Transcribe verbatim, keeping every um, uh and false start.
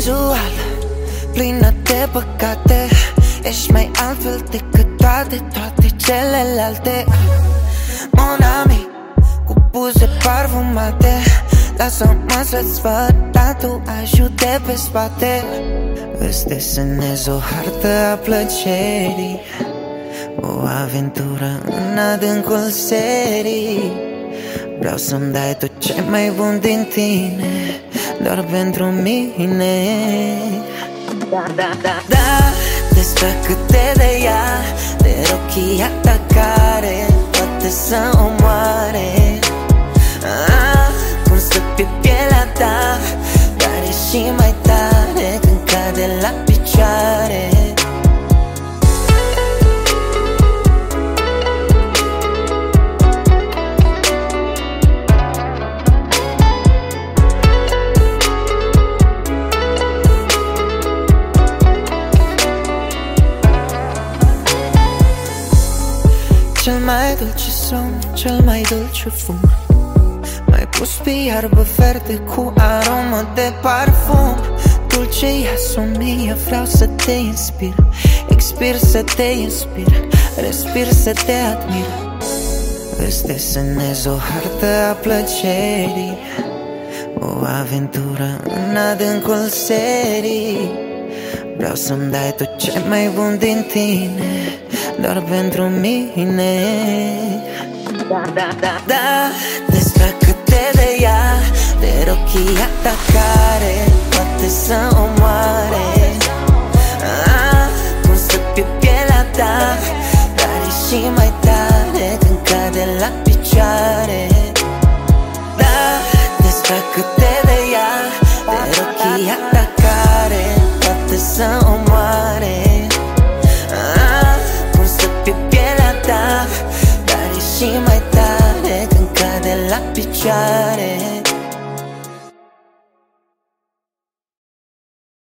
vizual, plină de păcate. Ești mai altfel decât toate, toate celelalte. Mon ami, cu buze parfumate, lasă-mă să-ți văd tatuajul de pe spate. Îți desenez o hartă a plăcerii, o aventură în adâncul serii. Vreau să-mi dai tot ce mai bun din tine, doar pentru mine. Da, da, da, da. Desfacă-te de ea, de rochia ta care poate să omoare. Ah, cum să pe pielea ta, dar e și mai tare când cade la picioare. Cel mai dulce somn, cel mai dulce fum, mai pus pe iarbă verde cu aromă de parfum. Dulce iasomie, vreau să te inspir, expir să te inspir, respir să te admir. Îți desenez o hartă a plăcerii, o aventură în adâncul serii. Vreau să-mi dai tot ce mai bun din tine, doar pentru mine. Da, da, da, da. Desfacă-te de ea, de rochia ta care poate să omoare. Ah, cum să pe pielea ta, dar e și mai tare când cade la picioare. Da, desfacă-te de ea, de rochia ta care poate să omoare. Ah, cum să pe pielea ta, dar e și mai tare când cade la picioare.